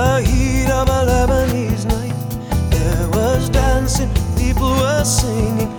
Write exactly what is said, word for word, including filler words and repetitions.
the heat of a Lebanese night. There was dancing, people were singing,